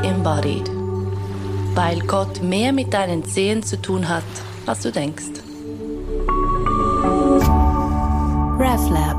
Embodied. Weil Gott mehr mit deinen Zehen zu tun hat, als du denkst. RefLab.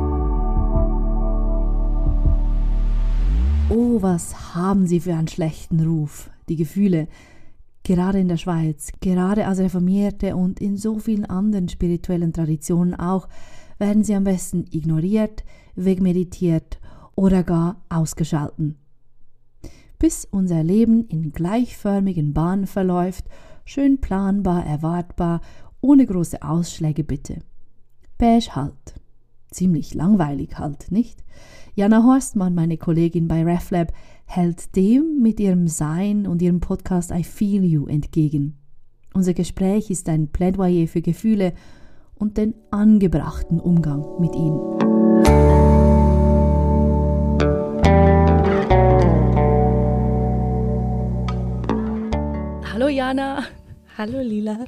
Oh, was haben sie für einen schlechten Ruf, die Gefühle. Gerade in der Schweiz, gerade als Reformierte und in so vielen anderen spirituellen Traditionen auch, werden sie am besten ignoriert, wegmeditiert oder gar ausgeschalten. Bis unser Leben in gleichförmigen Bahnen verläuft, schön planbar, erwartbar, ohne große Ausschläge bitte. Beige halt. Ziemlich langweilig halt, nicht? Jana Horstmann, meine Kollegin bei RefLab, hält dem mit ihrem Sein und ihrem Podcast I Feel You entgegen. Unser Gespräch ist ein Plädoyer für Gefühle und den angebrachten Umgang mit ihnen. Hallo Jana. Hallo Lila.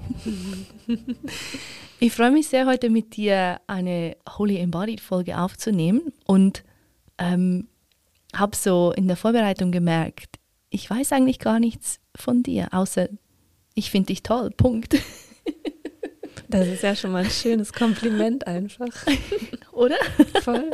Ich freue mich sehr, heute mit dir eine Holy Embodied Folge aufzunehmen und habe so in der Vorbereitung gemerkt, ich weiß eigentlich gar nichts von dir, außer ich finde dich toll, Punkt. Das ist ja schon mal ein schönes Kompliment einfach. Oder? Voll.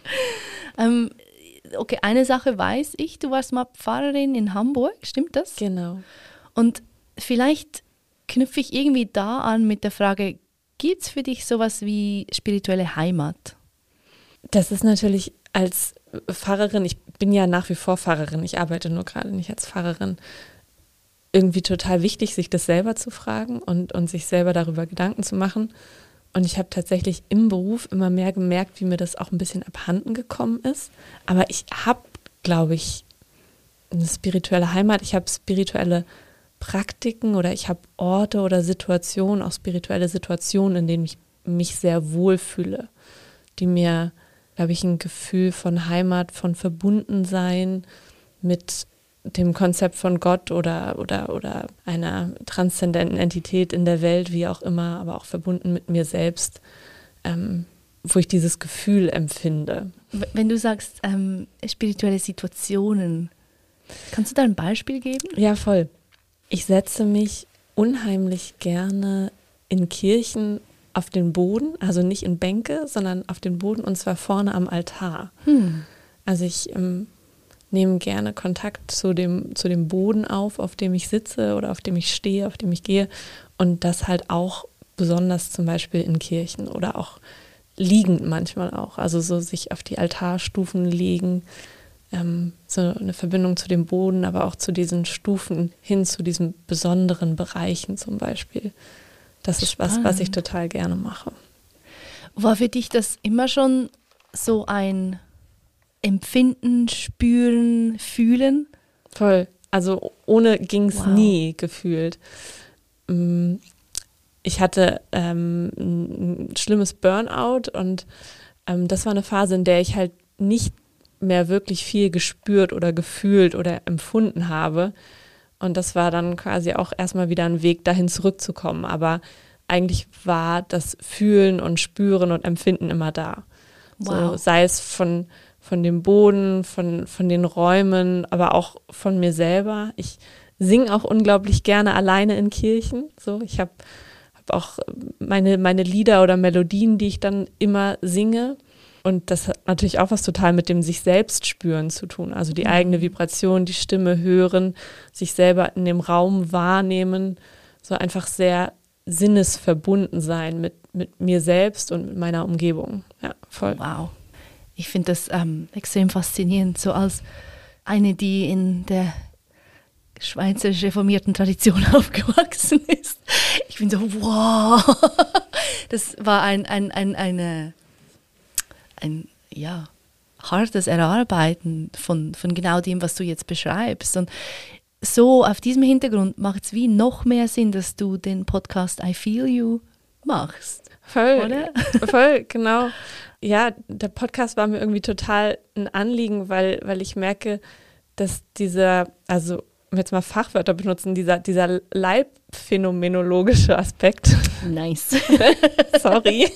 Okay, eine Sache weiß ich, du warst mal Pfarrerin in Hamburg, stimmt das? Genau. Und vielleicht knüpfe ich irgendwie da an mit der Frage, gibt es für dich sowas wie spirituelle Heimat? Das ist natürlich als Pfarrerin, ich bin ja nach wie vor Pfarrerin, ich arbeite nur gerade nicht als Pfarrerin, irgendwie total wichtig, sich das selber zu fragen und sich selber darüber Gedanken zu machen. Und ich habe tatsächlich im Beruf immer mehr gemerkt, wie mir das auch ein bisschen abhanden gekommen ist. Aber ich habe, glaube ich, eine spirituelle Heimat, ich habe spirituelle Praktiken oder ich habe Orte oder Situationen, auch spirituelle Situationen, in denen ich mich sehr wohl fühle, die mir, glaube ich, ein Gefühl von Heimat, von Verbundensein mit dem Konzept von Gott oder einer transzendenten Entität in der Welt, wie auch immer, aber auch verbunden mit mir selbst, wo ich dieses Gefühl empfinde. Wenn du sagst, spirituelle Situationen, kannst du da ein Beispiel geben? Ja, voll. Ich setze mich unheimlich gerne in Kirchen auf den Boden, also nicht in Bänke, sondern auf den Boden und zwar vorne am Altar. Also ich nehme gerne Kontakt zu dem Boden auf dem ich sitze oder auf dem ich stehe, auf dem ich gehe und das halt auch besonders zum Beispiel in Kirchen oder auch liegend manchmal auch, also so sich auf die Altarstufen legen, so eine Verbindung zu dem Boden, aber auch zu diesen Stufen hin zu diesen besonderen Bereichen zum Beispiel. Das ist was ich total gerne mache. War für dich das immer schon so ein Empfinden, Spüren, Fühlen? Voll. Also ohne ging es nie gefühlt. Ich hatte ein schlimmes Burnout und das war eine Phase, in der ich halt nicht mehr wirklich viel gespürt oder gefühlt oder empfunden habe. Und das war dann quasi auch erstmal wieder ein Weg, dahin zurückzukommen. Aber eigentlich war das Fühlen und Spüren und Empfinden immer da. Wow. So, sei es von dem Boden, von den Räumen, aber auch von mir selber. Ich singe auch unglaublich gerne alleine in Kirchen. So, ich habe auch meine Lieder oder Melodien, die ich dann immer singe. Und das hat natürlich auch was total mit dem sich selbst spüren zu tun. Also die eigene Vibration, die Stimme hören, sich selber in dem Raum wahrnehmen. So einfach sehr sinnesverbunden sein mit mir selbst und mit meiner Umgebung. Ja, voll. Wow. Ich finde das extrem faszinierend, so als eine, die in der schweizerisch reformierten Tradition aufgewachsen ist. Ich bin so, wow. Das war ein hartes Erarbeiten von genau dem, was du jetzt beschreibst. Und so auf diesem Hintergrund macht es wie noch mehr Sinn, dass du den Podcast I Feel You machst. Voll, oder? Voll, genau. Ja, der Podcast war mir irgendwie total ein Anliegen, weil ich merke, dass jetzt mal Fachwörter benutzen, dieser leibphänomenologische Aspekt. Nice. Sorry.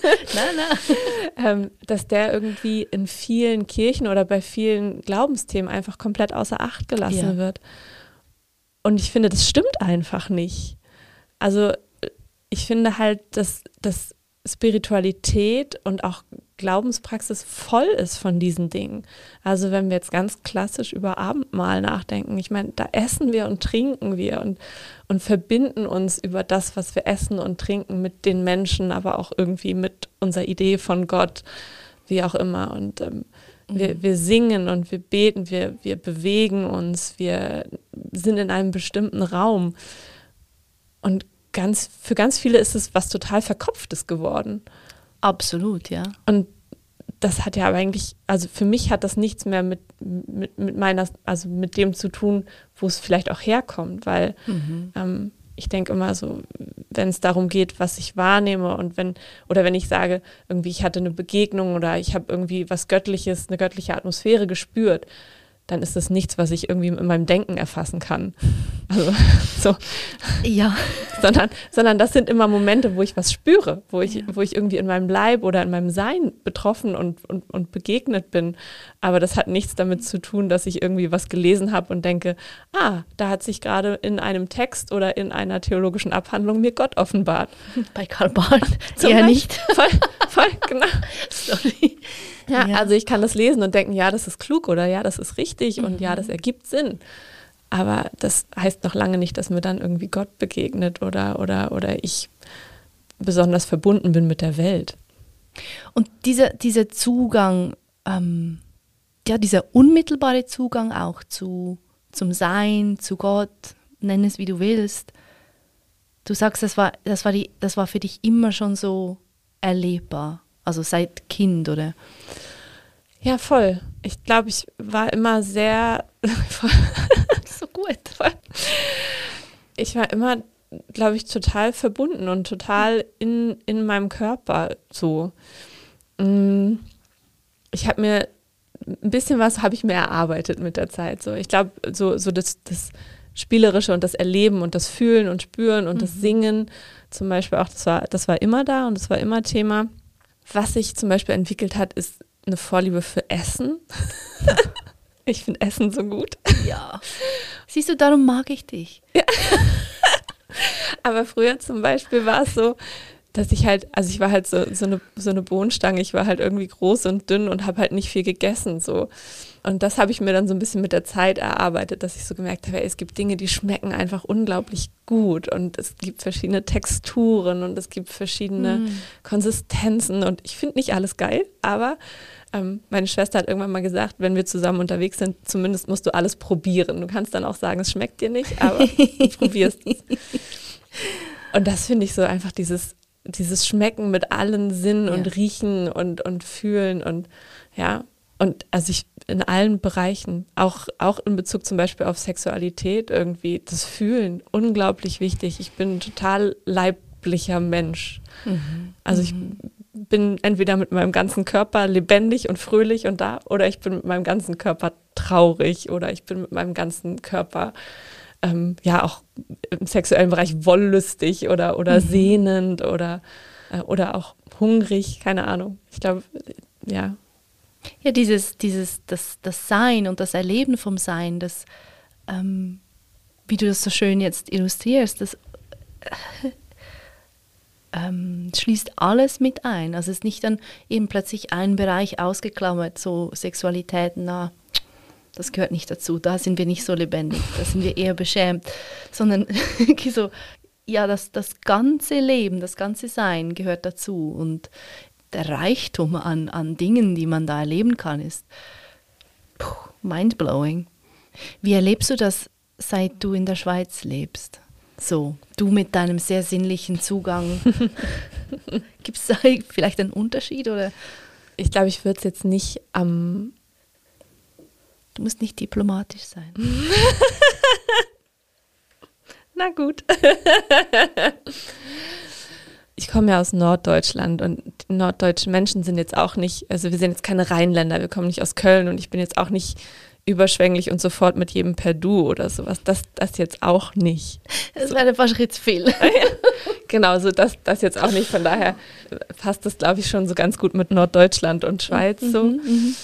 Na. Dass der irgendwie in vielen Kirchen oder bei vielen Glaubensthemen einfach komplett außer Acht gelassen wird. Und ich finde, das stimmt einfach nicht. Also ich finde halt, dass Spiritualität und auch Glaubenspraxis voll ist von diesen Dingen. Also wenn wir jetzt ganz klassisch über Abendmahl nachdenken, ich meine, da essen wir und trinken wir und verbinden uns über das, was wir essen und trinken mit den Menschen, aber auch irgendwie mit unserer Idee von Gott, wie auch immer. Und wir singen und wir beten, wir bewegen uns, wir sind in einem bestimmten Raum. Und für ganz viele ist es was total Verkopftes geworden. Absolut, ja. Und das hat ja aber eigentlich, also für mich hat das nichts mehr mit meiner, also mit dem zu tun, wo es vielleicht auch herkommt, weil ich denke immer so, wenn es darum geht, was ich wahrnehme und wenn ich sage, irgendwie ich hatte eine Begegnung oder ich habe irgendwie was Göttliches, eine göttliche Atmosphäre gespürt, dann ist das nichts, was ich irgendwie in meinem Denken erfassen kann. Also so. Ja. Sondern das sind immer Momente, wo ich was spüre, wo ich irgendwie in meinem Leib oder in meinem Sein betroffen und begegnet bin. Aber das hat nichts damit zu tun, dass ich irgendwie was gelesen habe und denke, da hat sich gerade in einem Text oder in einer theologischen Abhandlung mir Gott offenbart. Bei Karl Barth eher nicht. Voll, genau. Sorry. Ja, also ich kann das lesen und denken, ja, das ist klug oder ja, das ist richtig und ja, das ergibt Sinn. Aber das heißt noch lange nicht, dass mir dann irgendwie Gott begegnet oder ich besonders verbunden bin mit der Welt. Und dieser Zugang, dieser unmittelbare Zugang auch zum Sein, zu Gott, nenn es wie du willst. Du sagst, das war für dich immer schon so erlebbar, also seit Kind, oder? Ja, voll. Ich glaube, ich war immer sehr so gut. Ich war immer, glaube ich, total verbunden und total in meinem Körper so. Ich habe mir ein bisschen was habe ich mir erarbeitet mit der Zeit. So. Ich glaube, so das Spielerische und das Erleben und das Fühlen und Spüren und das Singen zum Beispiel auch, das war immer da und das war immer Thema. Was sich zum Beispiel entwickelt hat, ist eine Vorliebe für Essen. Ich finde Essen so gut. Ja. Siehst du, darum mag ich dich. Ja. Aber früher zum Beispiel war es so, dass ich halt, also ich war halt so eine Bohnenstange, ich war halt irgendwie groß und dünn und habe halt nicht viel gegessen so. Und das habe ich mir dann so ein bisschen mit der Zeit erarbeitet, dass ich so gemerkt habe, es gibt Dinge, die schmecken einfach unglaublich gut und es gibt verschiedene Texturen und es gibt verschiedene Konsistenzen und ich finde nicht alles geil, aber meine Schwester hat irgendwann mal gesagt, wenn wir zusammen unterwegs sind, zumindest musst du alles probieren. Du kannst dann auch sagen, es schmeckt dir nicht, aber du probierst es. Und das finde ich so einfach dieses Schmecken mit allen Sinnen und Riechen und Fühlen und ja, und also ich in allen Bereichen, auch in Bezug zum Beispiel auf Sexualität irgendwie, das Fühlen, unglaublich wichtig. Ich bin ein total leiblicher Mensch. Also ich bin entweder mit meinem ganzen Körper lebendig und fröhlich und da, oder ich bin mit meinem ganzen Körper traurig oder ich bin mit meinem ganzen Körper auch im sexuellen Bereich wollüstig oder sehnend oder auch hungrig, keine Ahnung. Ich glaube, ja. Ja, das Sein und das Erleben vom Sein, das, wie du das so schön jetzt illustrierst, das schließt alles mit ein. Also es ist nicht dann eben plötzlich ein Bereich ausgeklammert, so Sexualität, das gehört nicht dazu, da sind wir nicht so lebendig, da sind wir eher beschämt, sondern so, ja, das ganze Leben, das ganze Sein gehört dazu und der Reichtum an Dingen, die man da erleben kann, ist mindblowing. Wie erlebst du das, seit du in der Schweiz lebst? So, du mit deinem sehr sinnlichen Zugang. Gibt es da vielleicht einen Unterschied? Oder? Ich glaube, ich würde es jetzt nicht am... Du musst nicht diplomatisch sein. Na gut. Ich komme ja aus Norddeutschland und die norddeutschen Menschen sind jetzt auch nicht, also wir sind jetzt keine Rheinländer, wir kommen nicht aus Köln und ich bin jetzt auch nicht überschwänglich und sofort mit jedem per Du oder sowas. Das jetzt auch nicht. Das wäre wahrscheinlich zu viel. Genau, so das jetzt auch nicht. Von daher passt das, glaube ich, schon so ganz gut mit Norddeutschland und Schweiz so.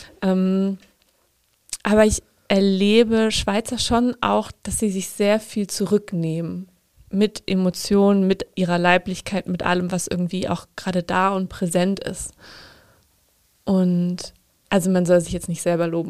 Aber ich erlebe Schweizer schon auch, dass sie sich sehr viel zurücknehmen. Mit Emotionen, mit ihrer Leiblichkeit, mit allem, was irgendwie auch gerade da und präsent ist. Und also man soll sich jetzt nicht selber loben,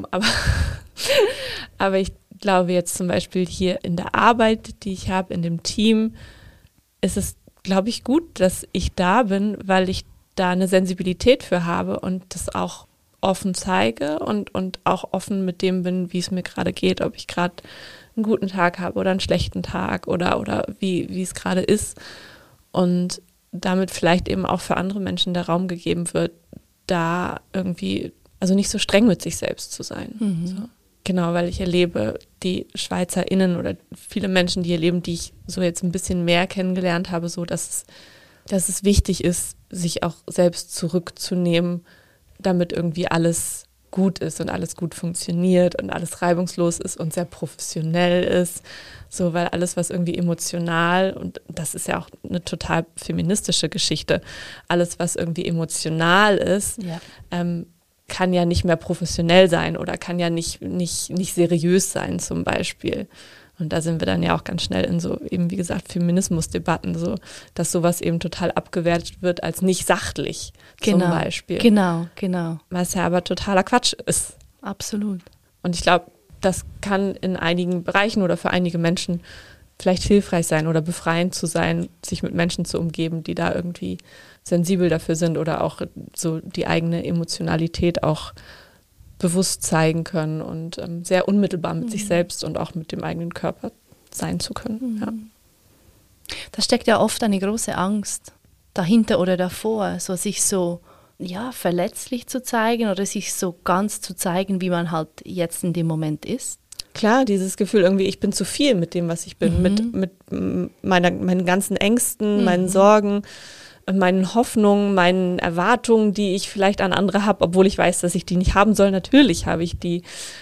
aber ich glaube jetzt zum Beispiel hier in der Arbeit, die ich habe, in dem Team, ist es, glaube ich, gut, dass ich da bin, weil ich da eine Sensibilität für habe und das auch offen zeige und auch offen mit dem bin, wie es mir gerade geht, ob ich gerade einen guten Tag habe oder einen schlechten Tag oder wie es gerade ist. Und damit vielleicht eben auch für andere Menschen der Raum gegeben wird, da irgendwie, also nicht so streng mit sich selbst zu sein. So. Genau, weil ich erlebe, die SchweizerInnen oder viele Menschen, die hier leben, die ich so jetzt ein bisschen mehr kennengelernt habe, so dass es wichtig ist, sich auch selbst zurückzunehmen, damit irgendwie alles gut ist und alles gut funktioniert und alles reibungslos ist und sehr professionell ist, so, weil alles, was irgendwie emotional, und das ist ja auch eine total feministische Geschichte, alles, was irgendwie emotional ist, kann ja nicht mehr professionell sein oder kann ja nicht seriös sein zum Beispiel. Und da sind wir dann ja auch ganz schnell in so, eben wie gesagt, Feminismusdebatten, so, dass sowas eben total abgewertet wird als nicht sachlich, zum Beispiel. Genau. Was ja aber totaler Quatsch ist. Absolut. Und ich glaube, das kann in einigen Bereichen oder für einige Menschen vielleicht hilfreich sein oder befreiend zu sein, sich mit Menschen zu umgeben, die da irgendwie sensibel dafür sind oder auch so die eigene Emotionalität auch bewusst zeigen können und sehr unmittelbar mit sich selbst und auch mit dem eigenen Körper sein zu können. Ja. Da steckt ja oft eine große Angst dahinter oder davor, so sich so verletzlich zu zeigen oder sich so ganz zu zeigen, wie man halt jetzt in dem Moment ist. Klar, dieses Gefühl irgendwie, ich bin zu viel mit dem, was ich bin, mit meinen ganzen Ängsten, meinen Sorgen, meinen Hoffnungen, meinen Erwartungen, die ich vielleicht an andere habe, obwohl ich weiß, dass ich die nicht haben soll. Natürlich habe ich die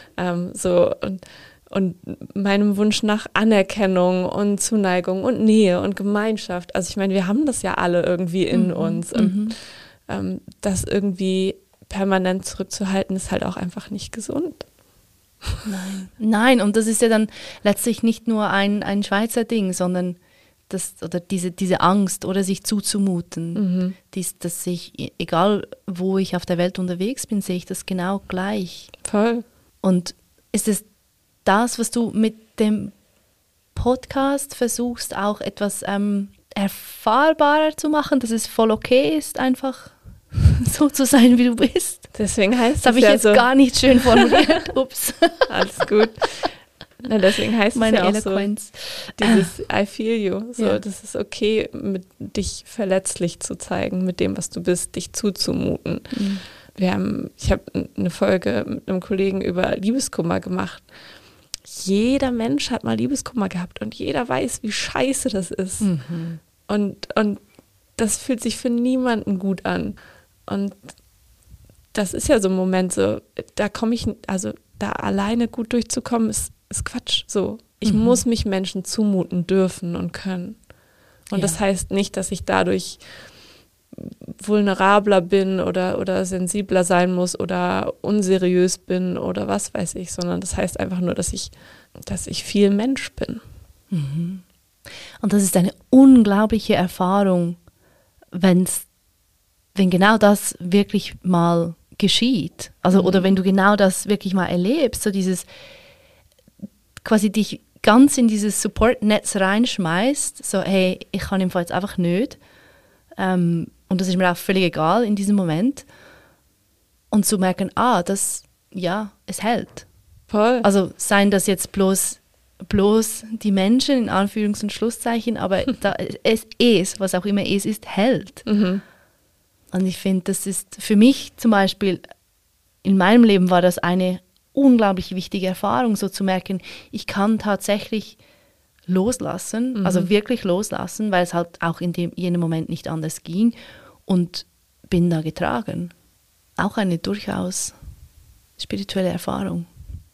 und meinem Wunsch nach Anerkennung und Zuneigung und Nähe und Gemeinschaft. Also ich meine, wir haben das ja alle irgendwie in uns und das irgendwie permanent zurückzuhalten, ist halt auch einfach nicht gesund. Nein, und das ist ja dann letztlich nicht nur ein Schweizer Ding, sondern diese Angst oder sich zuzumuten, dass ich, egal wo ich auf der Welt unterwegs bin, sehe ich das genau gleich. Voll. Und ist es das, was du mit dem Podcast versuchst, auch etwas erfahrbarer zu machen, dass es voll okay ist, einfach so zu sein, wie du bist? Deswegen heißt das habe ich jetzt so gar nicht schön formuliert. Ups. Alles gut. Na, deswegen heißt meine es ja Eloquenz. Auch so, dieses I feel you. So, das ist okay, dich verletzlich zu zeigen, mit dem, was du bist, dich zuzumuten. Ich habe eine Folge mit einem Kollegen über Liebeskummer gemacht. Jeder Mensch hat mal Liebeskummer gehabt und jeder weiß, wie scheiße das ist. Und das fühlt sich für niemanden gut an. Und das ist ja so ein Moment, so, da alleine gut durchzukommen, ist Quatsch. So, ich muss mich Menschen zumuten dürfen und können. Und das heißt nicht, dass ich dadurch vulnerabler bin oder sensibler sein muss oder unseriös bin oder was weiß ich, sondern das heißt einfach nur, dass ich viel Mensch bin. Und das ist eine unglaubliche Erfahrung, wenn genau das wirklich mal geschieht. Also oder wenn du genau das wirklich mal erlebst, so dieses quasi dich ganz in dieses Support-Netz reinschmeißt, so hey, ich kann im Fall jetzt einfach nicht. Und das ist mir auch völlig egal in diesem Moment. Und zu merken, es hält. Voll. Also seien das jetzt bloß die Menschen, in Anführungs- und Schlusszeichen, aber was auch immer es ist, hält. Und ich finde, das ist für mich zum Beispiel, in meinem Leben war das eine unglaublich wichtige Erfahrung, so zu merken, ich kann tatsächlich loslassen, also wirklich loslassen, weil es halt auch in jenem Moment nicht anders ging und bin da getragen. Auch eine durchaus spirituelle Erfahrung.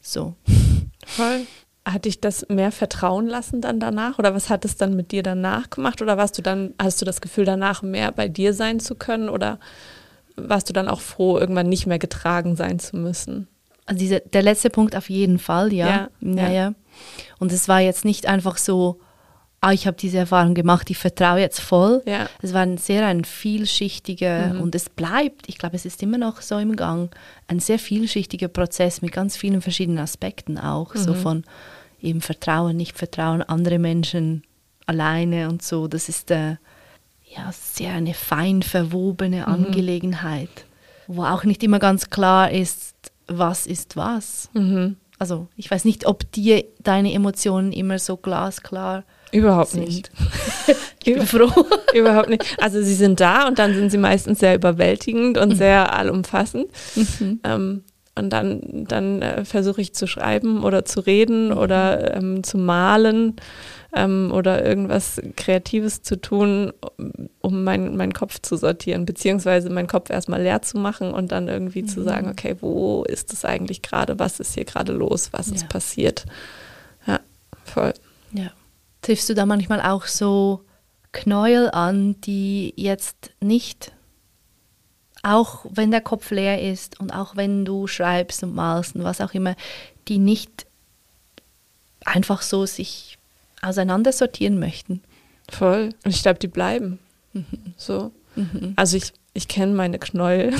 So. Voll. Hat dich das mehr vertrauen lassen dann danach? Oder was hat es dann mit dir danach gemacht? Oder hast du das Gefühl, danach mehr bei dir sein zu können? Oder warst du dann auch froh, irgendwann nicht mehr getragen sein zu müssen? Also der letzte Punkt auf jeden Fall, ja. Ja. Und es war jetzt nicht einfach so, ich habe diese Erfahrung gemacht, ich vertraue jetzt voll. Ja. Es war ein vielschichtiger, und es bleibt, ich glaube, es ist immer noch so im Gang, ein sehr vielschichtiger Prozess mit ganz vielen verschiedenen Aspekten auch, so von eben Vertrauen, nicht Vertrauen, andere Menschen alleine und so. Das ist sehr eine fein verwobene Angelegenheit, wo auch nicht immer ganz klar ist, was ist was. Also ich weiß nicht, ob dir deine Emotionen immer so glasklar Überhaupt sind. nicht. Ich bin froh. Überhaupt nicht. Also sie sind da und dann sind sie meistens sehr überwältigend und sehr allumfassend. Und dann versuche ich zu schreiben oder zu reden oder zu malen oder irgendwas Kreatives zu tun, um meinen Kopf zu sortieren, beziehungsweise meinen Kopf erstmal leer zu machen und dann irgendwie zu sagen, okay, wo ist es eigentlich gerade, was ist hier gerade los, was ist passiert. Ja, voll. Ja. Triffst du da manchmal auch so Knäuel an, die jetzt nicht, auch wenn der Kopf leer ist und auch wenn du schreibst und malst und was auch immer, die nicht einfach so sich auseinandersortieren möchten? Voll. Und ich glaube, die bleiben. So. Also ich kenne meine Knäuel.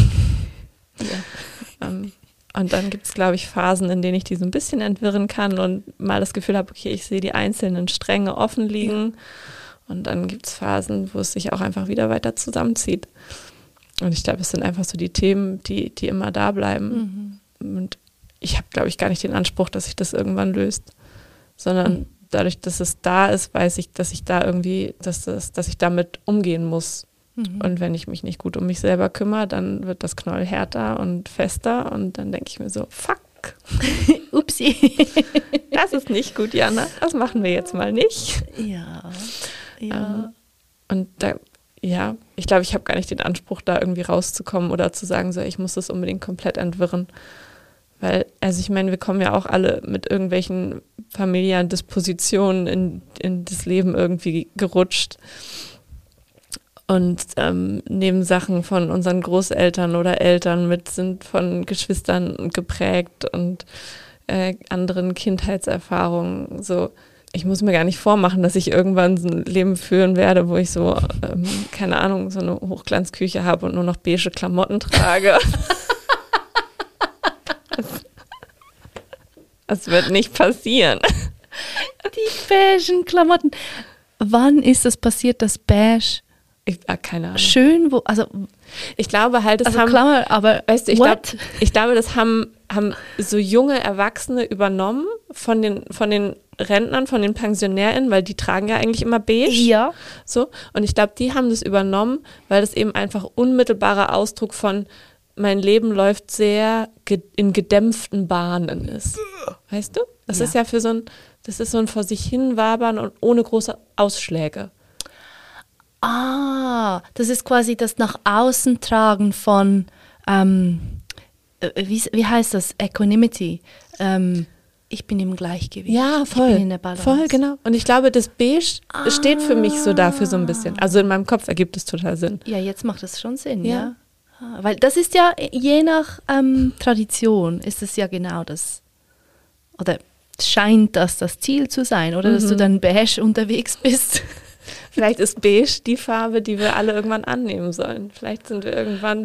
Und dann gibt es, glaube ich, Phasen, in denen ich die so ein bisschen entwirren kann und mal das Gefühl habe, okay, ich sehe die einzelnen Stränge offen liegen. Und dann gibt es Phasen, wo es sich auch einfach wieder weiter zusammenzieht. Und ich glaube, es sind einfach so die Themen, die immer da bleiben. Und ich habe, glaube ich, gar nicht den Anspruch, dass sich das irgendwann löst, sondern dadurch, dass es da ist, weiß ich, dass ich da irgendwie, dass ich damit umgehen muss. Und wenn ich mich nicht gut um mich selber kümmere, dann wird das Knäuel härter und fester und dann denke ich mir so, fuck. Upsi. Das ist nicht gut, Jana. Das machen wir jetzt mal nicht. Ja. Und da, ich glaube, ich habe gar nicht den Anspruch, da irgendwie rauszukommen oder zu sagen, so, ich muss das unbedingt komplett entwirren. Weil, also ich meine, wir kommen ja auch alle mit irgendwelchen familiären Dispositionen in das Leben irgendwie gerutscht. Und nehmen Sachen von unseren Großeltern oder Eltern mit, sind von Geschwistern geprägt und anderen Kindheitserfahrungen. So, ich muss mir gar nicht vormachen, dass ich irgendwann so ein Leben führen werde, wo ich so, keine Ahnung, so eine Hochglanzküche habe und nur noch beige Klamotten trage. Das wird nicht passieren. Die beigen Klamotten. Wann ist das passiert, dass beige keine Ahnung. Schön, ich glaube halt, das Klammer, aber weißt du, ich glaube, das haben so junge Erwachsene übernommen von den Rentnern, von den PensionärInnen, weil die tragen ja eigentlich immer beige. Ja. So. Und ich glaube, die haben das übernommen, weil das eben einfach unmittelbarer Ausdruck von mein Leben läuft sehr in gedämpften Bahnen ist. Weißt du? Das ist ja das ist so ein vor sich hin wabern und ohne große Ausschläge. Das ist quasi das nach außen tragen von, wie heißt das? Equanimity. Ich bin im Gleichgewicht. Ja, voll. Ich bin in der Balance. Voll, genau. Und ich glaube, das Beige steht für mich so dafür so ein bisschen. Also in meinem Kopf ergibt es total Sinn. Ja, jetzt macht das schon Sinn, ja. Weil das ist ja, je nach Tradition, ist es ja genau das, oder scheint das Ziel zu sein, oder dass du dann beige unterwegs bist. Vielleicht ist beige die Farbe, die wir alle irgendwann annehmen sollen. Vielleicht sind wir irgendwann,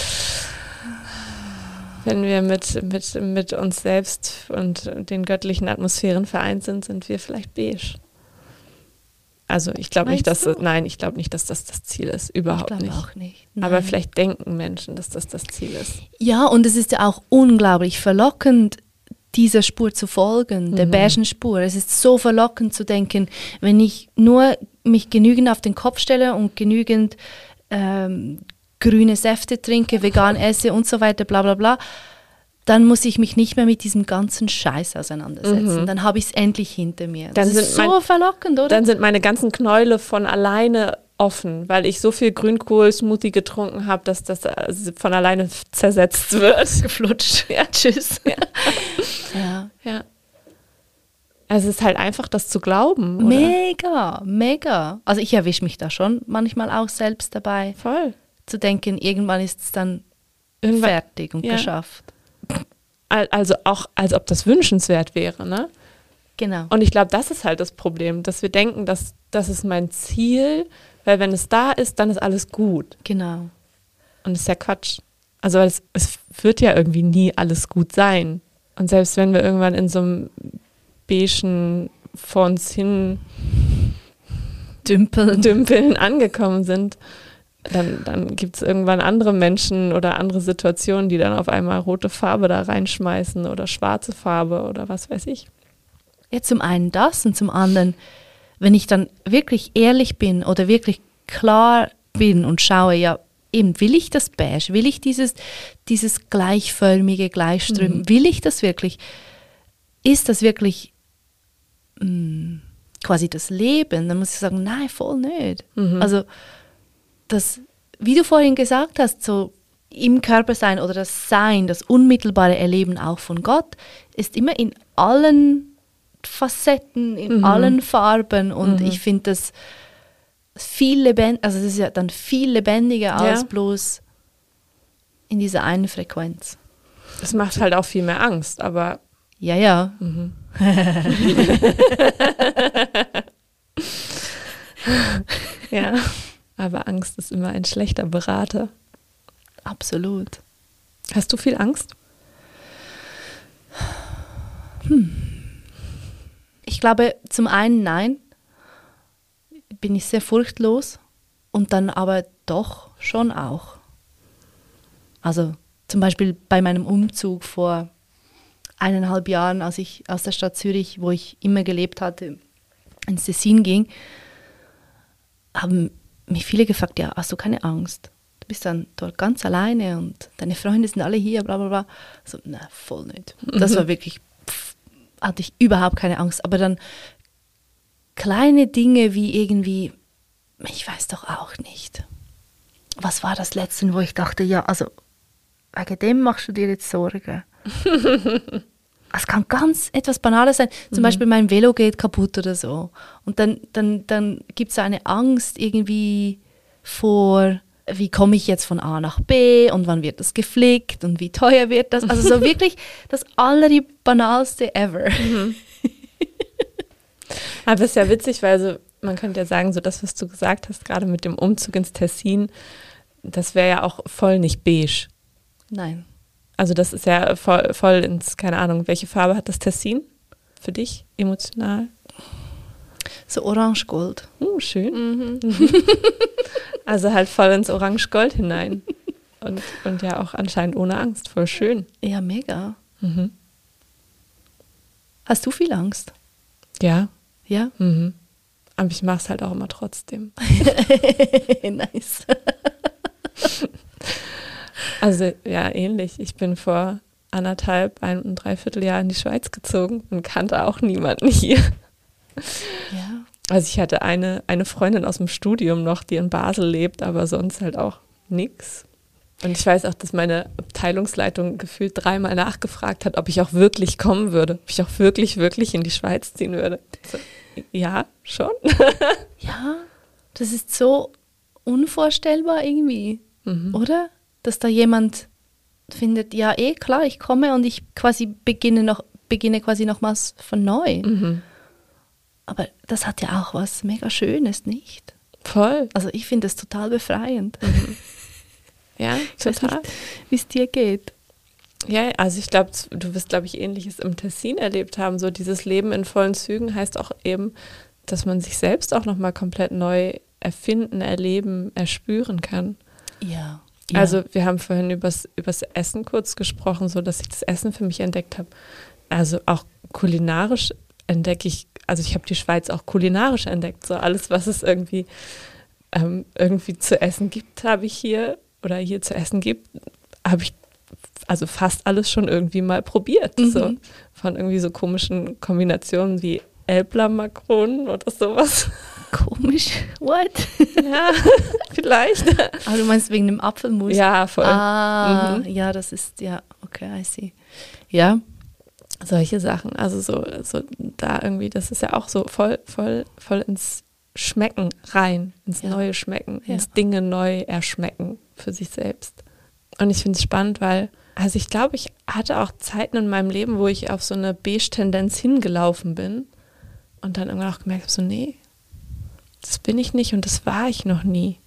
wenn wir mit uns selbst und den göttlichen Atmosphären vereint sind wir vielleicht beige. Also ich glaube nicht, dass das Ziel ist. Überhaupt nicht. Ich glaube auch nicht. Nein. Aber vielleicht denken Menschen, dass das Ziel ist. Ja, und es ist ja auch unglaublich verlockend, dieser Spur zu folgen, der beigen Spur. Es ist so verlockend zu denken, wenn ich nur mich genügend auf den Kopf stelle und genügend grüne Säfte trinke, vegan esse und so weiter, bla bla bla, dann muss ich mich nicht mehr mit diesem ganzen Scheiß auseinandersetzen. Dann habe ich es endlich hinter mir. Das ist so verlockend, oder? Dann sind meine ganzen Knäule von alleine offen, weil ich so viel Grünkohl-Smoothie getrunken habe, dass das von alleine zersetzt wird. Geflutscht. Ja, tschüss. Ja. Also es ist halt einfach, das zu glauben, oder? Mega, mega. Also ich erwische mich da schon manchmal auch selbst dabei, Voll. zu denken, irgendwann ist es dann Irgendwann- fertig und Ja. geschafft. Also auch, als ob das wünschenswert wäre, ne? Genau. Und ich glaube, das ist halt das Problem, dass wir denken, dass das ist mein Ziel, weil wenn es da ist, dann ist alles gut. Genau. Und das ist ja Quatsch. Also es wird ja irgendwie nie alles gut sein. Und selbst wenn wir irgendwann in so einem beigen vor uns hin Dümpeln angekommen sind, dann gibt es irgendwann andere Menschen oder andere Situationen, die dann auf einmal rote Farbe da reinschmeißen oder schwarze Farbe oder was weiß ich. Ja, zum einen das und zum anderen, wenn ich dann wirklich ehrlich bin oder wirklich klar bin und schaue, ja, eben, will ich das Beige? Will ich dieses gleichförmige, gleichströmende? Will ich das wirklich? Ist das wirklich quasi das Leben? Dann muss ich sagen, nein, voll nicht. Also das, wie du vorhin gesagt hast, so im Körper sein oder das Sein, das unmittelbare Erleben auch von Gott, ist immer in allen Facetten, in allen Farben und ich finde das viel lebendiger, also das ist ja dann viel lebendiger als bloß in dieser einen Frequenz. Es macht halt auch viel mehr Angst, aber Ja. ja, aber Angst ist immer ein schlechter Berater. Absolut. Hast du viel Angst? Ich glaube, zum einen nein, bin ich sehr furchtlos und dann aber doch schon auch. Also zum Beispiel bei meinem Umzug vor 1,5 Jahren, als ich aus der Stadt Zürich, wo ich immer gelebt hatte, ins Tessin ging, haben mich viele gefragt, ja, hast du keine Angst? Du bist dann dort ganz alleine und deine Freunde sind alle hier, bla bla bla. So, nein, voll nicht. Das war wirklich, hatte ich überhaupt keine Angst. Aber dann kleine Dinge wie irgendwie, ich weiß doch auch nicht. Was war das Letzte, wo ich dachte, ja, also wegen dem machst du dir jetzt Sorgen? Es kann ganz etwas Banales sein. Zum Beispiel mein Velo geht kaputt oder so. Und dann gibt es eine Angst irgendwie vor, wie komme ich jetzt von A nach B und wann wird das geflickt und wie teuer wird das? Also so wirklich das Banalste ever. Aber es ist ja witzig, weil so, man könnte ja sagen, so das, was du gesagt hast, gerade mit dem Umzug ins Tessin, das wäre ja auch voll nicht beige. Nein. Also das ist ja voll ins, keine Ahnung, welche Farbe hat das Tessin für dich emotional? So orange-gold. Schön. Also halt voll ins Orange-Gold hinein. Und ja auch anscheinend ohne Angst, voll schön. Ja, mega. Hast du viel Angst? Ja. Ja? Aber ich mache es halt auch immer trotzdem. Nice. Also ja, ähnlich. Ich bin vor 1,5 Jahr in die Schweiz gezogen und kannte auch niemanden hier. Ja. Also ich hatte eine Freundin aus dem Studium noch, die in Basel lebt, aber sonst halt auch nix. Und ich weiß auch, dass meine Abteilungsleitung gefühlt 3-mal nachgefragt hat, ob ich auch wirklich kommen würde, ob ich auch wirklich in die Schweiz ziehen würde. So, ja, schon. Ja, das ist so unvorstellbar irgendwie, oder? Dass da jemand findet, ja klar, ich komme und ich quasi beginne quasi nochmals von neu. Aber das hat ja auch was mega Schönes, nicht? Voll. Also ich finde es total befreiend. Ja, Ich weiß total. nicht, wie es dir geht. Ja, also ich glaube, du wirst, glaube ich, Ähnliches im Tessin erlebt haben. So dieses Leben in vollen Zügen heißt auch eben, dass man sich selbst auch nochmal komplett neu erfinden, erleben, erspüren kann. Ja. Also wir haben vorhin übers Essen kurz gesprochen, so dass ich das Essen für mich entdeckt habe. Also auch kulinarisch entdecke ich, also ich habe die Schweiz auch kulinarisch entdeckt. So alles, was es irgendwie zu essen gibt, habe ich hier zu essen gibt, habe ich also fast alles schon irgendwie mal probiert. So von irgendwie so komischen Kombinationen wie Elbler-Makronen oder sowas. Komisch. What? Ja, vielleicht. Aber du meinst wegen dem Apfelmus? Ja, voll. Ja, das ist, ja, okay, I see. Ja. Solche Sachen, also so da irgendwie, das ist ja auch so voll ins Schmecken rein, ins neue Schmecken, ins Dinge neu erschmecken für sich selbst. Und ich finde es spannend, weil, also ich glaube, ich hatte auch Zeiten in meinem Leben, wo ich auf so eine Beige-Tendenz hingelaufen bin und dann irgendwann auch gemerkt habe, so nee, das bin ich nicht und das war ich noch nie.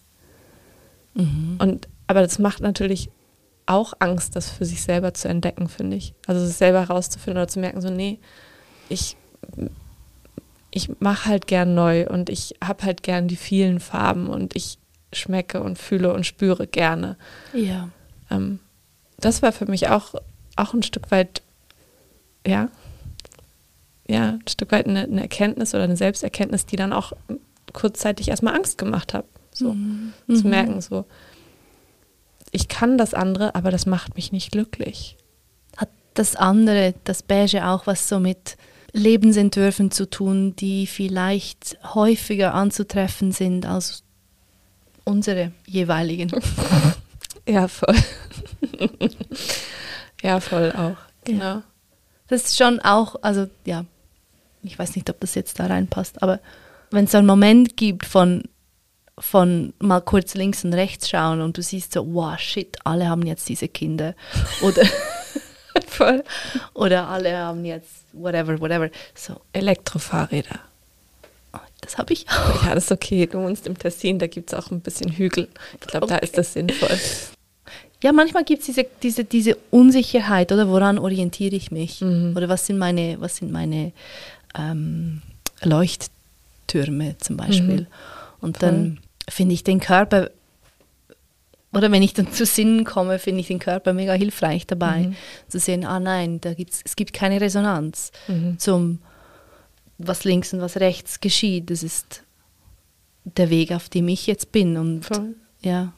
Aber das macht natürlich auch Angst, das für sich selber zu entdecken, finde ich. Also sich selber herauszufinden oder zu merken, so nee, ich mache halt gern neu und ich habe halt gern die vielen Farben und ich schmecke und fühle und spüre gerne. Ja. Das war für mich auch ein Stück weit, ein Stück weit eine Erkenntnis oder eine Selbsterkenntnis, die dann auch kurzzeitig erstmal Angst gemacht hat. So, zu merken, so, ich kann das andere, aber das macht mich nicht glücklich. Hat das andere, das Beige, auch was so mit Lebensentwürfen zu tun, die vielleicht häufiger anzutreffen sind als unsere jeweiligen? Ja, voll. Ja, voll auch. Genau. Ja. Das ist schon auch, also ja, ich weiß nicht, ob das jetzt da reinpasst, aber wenn es so einen Moment gibt von mal kurz links und rechts schauen und du siehst so, wow, shit, alle haben jetzt diese Kinder. Oder, voll. Oder alle haben jetzt whatever. So, Elektrofahrräder. das habe ich auch. Ja, das ist okay. Du wohnst im Tessin, da gibt es auch ein bisschen Hügel. Ich glaube, da ist das sinnvoll. Ja, manchmal gibt es diese Unsicherheit, oder woran orientiere ich mich? Oder was sind meine Leuchttürme zum Beispiel? Und dann finde ich den Körper, oder wenn ich dann zu Sinnen komme, finde ich den Körper mega hilfreich dabei, zu sehen, nein, es gibt keine Resonanz zum, was links und was rechts geschieht. Das ist der Weg, auf dem ich jetzt bin. Und ja.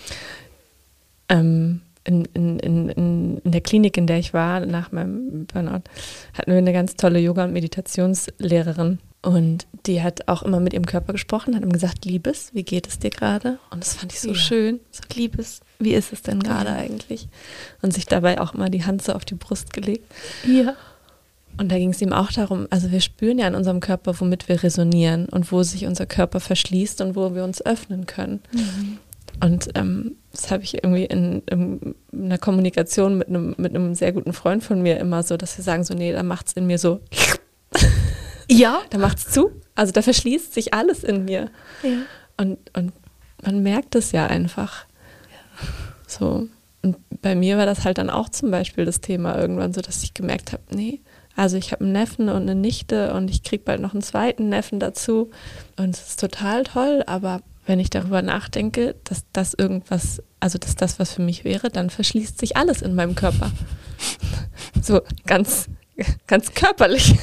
In der Klinik, in der ich war, nach meinem Burnout, hatten wir eine ganz tolle Yoga- und Meditationslehrerin. Und die hat auch immer mit ihrem Körper gesprochen, hat ihm gesagt, Liebes, wie geht es dir gerade? Und das fand ich so schön. So, Liebes, wie ist es denn gerade eigentlich? Und sich dabei auch immer die Hand so auf die Brust gelegt. Ja. Und da ging es ihm auch darum, also wir spüren ja in unserem Körper, womit wir resonieren und wo sich unser Körper verschließt und wo wir uns öffnen können. Und das habe ich irgendwie in einer Kommunikation mit einem sehr guten Freund von mir immer so, dass wir sagen so, nee, da macht es in mir so, Ja. da macht es zu. Also da verschließt sich alles in mir. Ja. Und man merkt es ja einfach. Ja. So. Und bei mir war das halt dann auch zum Beispiel das Thema irgendwann so, dass ich gemerkt habe, nee, also ich habe einen Neffen und eine Nichte und ich kriege bald noch einen zweiten Neffen dazu. Und es ist total toll, aber wenn ich darüber nachdenke, dass das irgendwas, also dass das was für mich wäre, dann verschließt sich alles in meinem Körper. So ganz, ganz körperlich.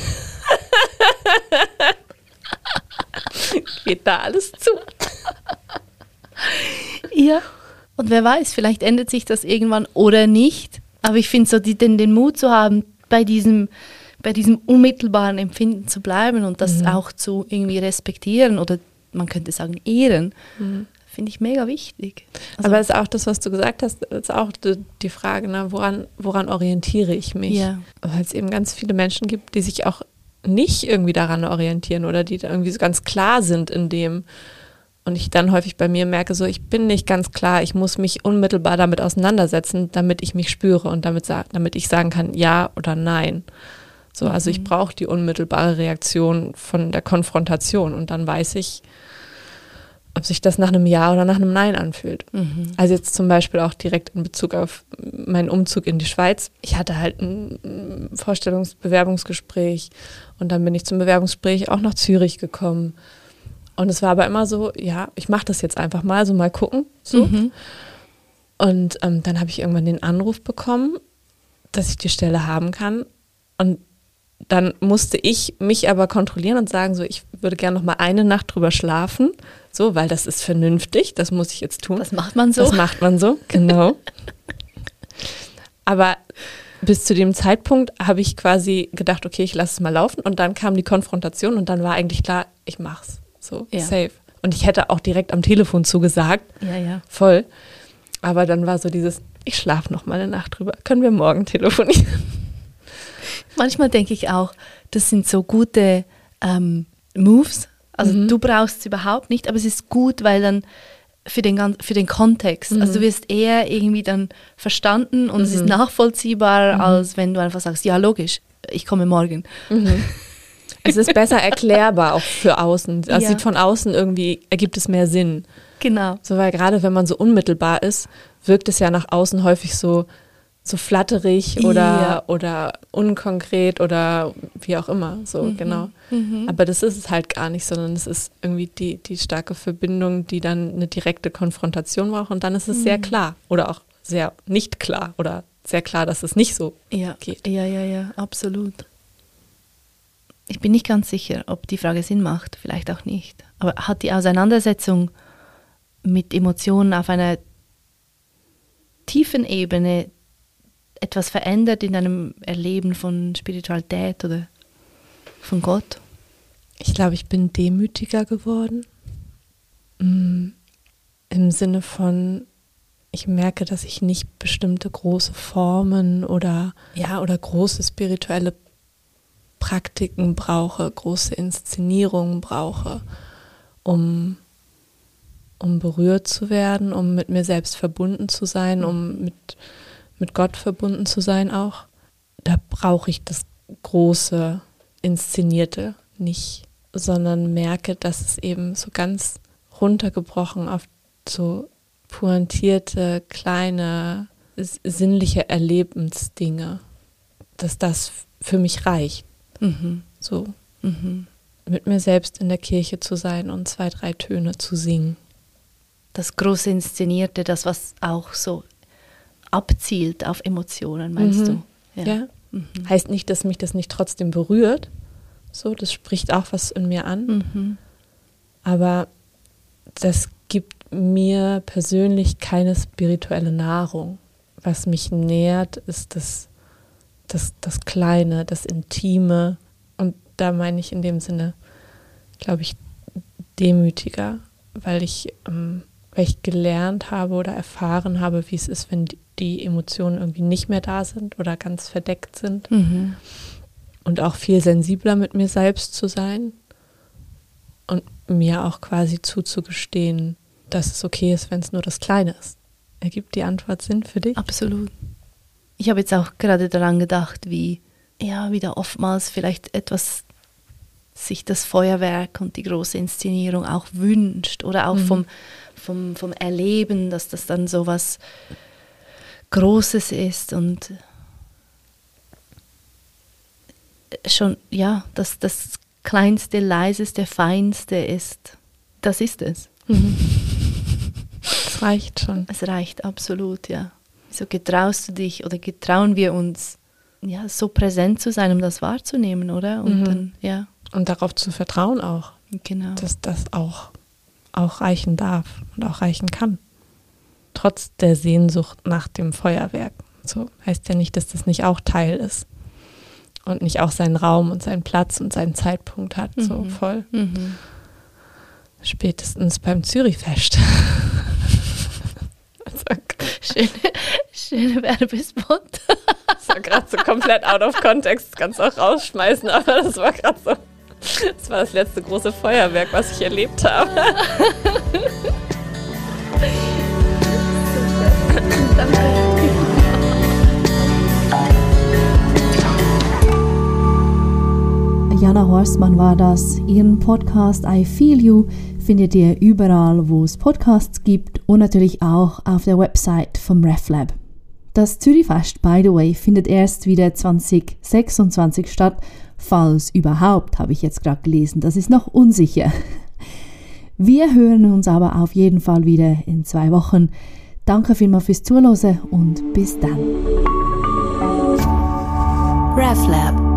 Geht da alles zu. Ja. Und wer weiß, vielleicht ändert sich das irgendwann oder nicht. Aber ich finde so, den Mut zu haben, bei diesem unmittelbaren Empfinden zu bleiben und das auch zu irgendwie respektieren oder man könnte sagen ehren, finde ich mega wichtig. Also, aber es ist auch das, was du gesagt hast, ist auch die Frage, ne, woran orientiere ich mich? Ja. Weil es eben ganz viele Menschen gibt, die sich auch nicht irgendwie daran orientieren oder die da irgendwie so ganz klar sind in dem. Und ich dann häufig bei mir merke, so ich bin nicht ganz klar, ich muss mich unmittelbar damit auseinandersetzen, damit ich mich spüre und damit ich sagen kann, ja oder nein. So, also ich brauche die unmittelbare Reaktion von der Konfrontation und dann weiß ich, ob sich das nach einem Ja oder nach einem Nein anfühlt. Also jetzt zum Beispiel auch direkt in Bezug auf meinen Umzug in die Schweiz. Ich hatte halt ein Bewerbungsgespräch und dann bin ich zum Bewerbungsgespräch auch nach Zürich gekommen. Und es war aber immer so, ja, ich mache das jetzt einfach mal, so mal gucken. So. Und dann habe ich irgendwann den Anruf bekommen, dass ich die Stelle haben kann. Und dann musste ich mich aber kontrollieren und sagen, so, ich würde gerne noch mal eine Nacht drüber schlafen, so, weil das ist vernünftig, das muss ich jetzt tun. das macht man so. Das macht man so, genau. Aber bis zu dem Zeitpunkt habe ich quasi gedacht, okay, ich lasse es mal laufen und dann kam die Konfrontation und dann war eigentlich klar, ich mach's. so Ja. safe. Und ich hätte auch direkt am Telefon zugesagt, Ja. voll. Aber dann war so dieses, ich schlafe noch mal eine Nacht drüber, können wir morgen telefonieren? Manchmal denke ich auch, das sind so gute Moves. Also du brauchst es überhaupt nicht, aber es ist gut, weil dann für den Kontext, also du wirst eher irgendwie dann verstanden und es ist nachvollziehbar, als wenn du einfach sagst, ja logisch, ich komme morgen. Es ist besser erklärbar auch für außen. Das Ja. sieht von außen irgendwie, ergibt es mehr Sinn. Genau. So, weil gerade wenn man so unmittelbar ist, wirkt es ja nach außen häufig so flatterig oder unkonkret oder wie auch immer. So, genau. Aber das ist es halt gar nicht, sondern es ist irgendwie die starke Verbindung, die dann eine direkte Konfrontation braucht und dann ist es sehr klar oder auch sehr nicht klar oder sehr klar, dass es nicht so geht. Ja, absolut. Ich bin nicht ganz sicher, ob die Frage Sinn macht, vielleicht auch nicht. Aber hat die Auseinandersetzung mit Emotionen auf einer tiefen Ebene etwas verändert in deinem Erleben von Spiritualität oder von Gott? Ich glaube, ich bin demütiger geworden. Im Sinne von, ich merke, dass ich nicht bestimmte große Formen oder große spirituelle Praktiken brauche, große Inszenierungen brauche, um berührt zu werden, um mit mir selbst verbunden zu sein, um mit Gott verbunden zu sein auch. Da brauche ich das große Inszenierte nicht, sondern merke, dass es eben so ganz runtergebrochen auf so pointierte, kleine, sinnliche Erlebensdinge, dass das für mich reicht. So mit mir selbst in der Kirche zu sein und 2, 3 Töne zu singen. Das große Inszenierte, das, was auch so abzielt auf Emotionen, meinst du? Ja. Heißt nicht, dass mich das nicht trotzdem berührt. So, das spricht auch was in mir an. Aber das gibt mir persönlich keine spirituelle Nahrung. Was mich nährt, ist das Kleine, das Intime. Und da meine ich in dem Sinne, glaube ich, demütiger, weil ich gelernt habe oder erfahren habe, wie es ist, wenn die Emotionen irgendwie nicht mehr da sind oder ganz verdeckt sind. Und auch viel sensibler mit mir selbst zu sein und mir auch quasi zuzugestehen, dass es okay ist, wenn es nur das Kleine ist. Ergibt die Antwort Sinn für dich? Absolut. Ich habe jetzt auch gerade daran gedacht, wie da oftmals vielleicht etwas sich das Feuerwerk und die große Inszenierung auch wünscht oder auch vom Erleben, dass das dann so was Großes ist und schon, dass das Kleinste, Leiseste, Feinste ist. Das ist es. Das reicht schon. Es reicht absolut, ja. Wieso getraust du dich oder getrauen wir uns, so präsent zu sein, um das wahrzunehmen, oder? Und dann, Und darauf zu vertrauen auch, genau. dass das auch reichen darf und auch reichen kann. Trotz der Sehnsucht nach dem Feuerwerk. So heißt ja nicht, dass das nicht auch Teil ist. Und nicht auch seinen Raum und seinen Platz und seinen Zeitpunkt hat. So voll. Spätestens beim Zürichfest. Schöne Werbespot. Das war gerade so komplett out of context. Das kannst du auch rausschmeißen, aber das war gerade so. Das war das letzte große Feuerwerk, was ich erlebt habe. Jana Horstmann war das. Ihren Podcast I Feel You findet ihr überall, wo es Podcasts gibt und natürlich auch auf der Website vom RefLab. Das Zürichfest, by the way, findet erst wieder 2026 statt, falls überhaupt, habe ich jetzt gerade gelesen. Das ist noch unsicher. Wir hören uns aber auf jeden Fall wieder in 2 Wochen. Danke vielmals fürs Zuhören und bis dann. RefLab